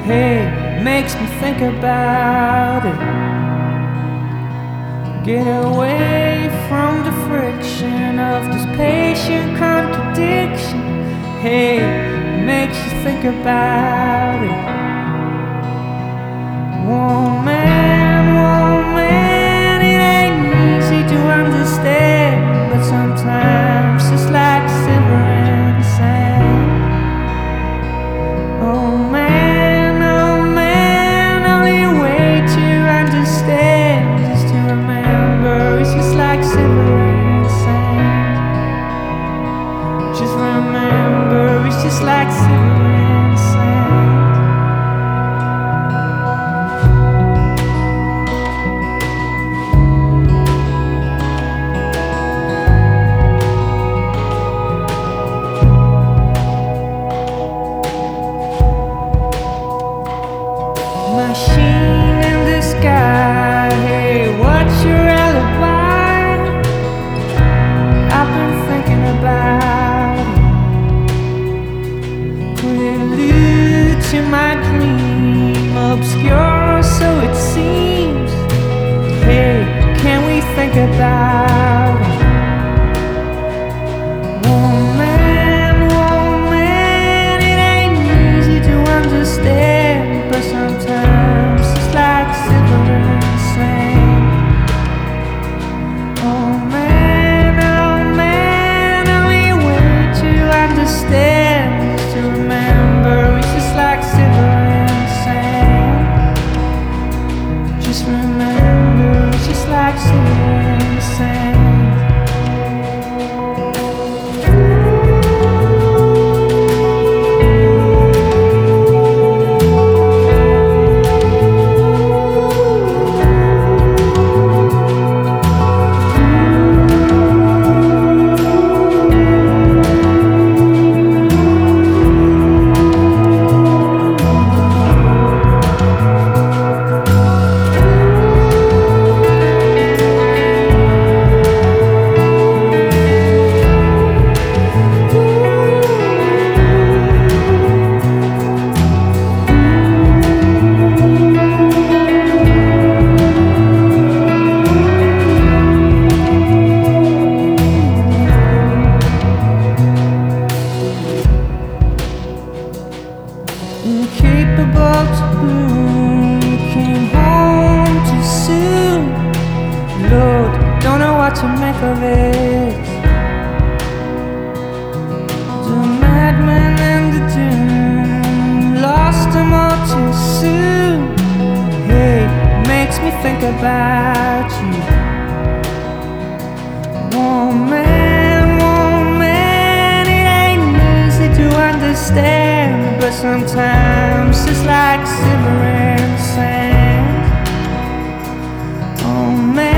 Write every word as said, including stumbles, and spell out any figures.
Hey, makes me think about it. Get away from the friction of this patient contradiction. Hey, makes you think about it. Woman, woman, it ain't easy to understand, but sometimes it's like silver in the sand. Oh man, oh man, only way to understand is to remember it's just like silver in the sand. Just remember it's just like silver in the sand. Machine in the sky, hey, what's your alibi? I've been thinking about it. Prelude to my dream, obscure so it seems. Hey, can we think about it? Woman, woman, it ain't easy to understand, but sometimes it's like silver in the sand. Oh man, oh man, only way to understand is to remember it's just like silver in the sand. Just remember it's just like silver in the sand. Incapable to bloom, came home too soon. Lord, don't know what to make of it. The madman and the doom, lost them all too soon. Hey, makes me think about you. Woman, woman, it ain't easy to understand, but sometimes it's like silver in the sand. Oh man.